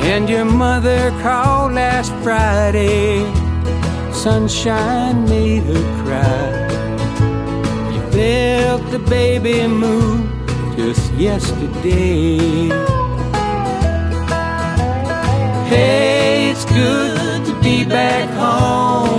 And your mother called last Friday, sunshine made her cry. You felt the baby move just yesterday. Hey, it's good to be back home.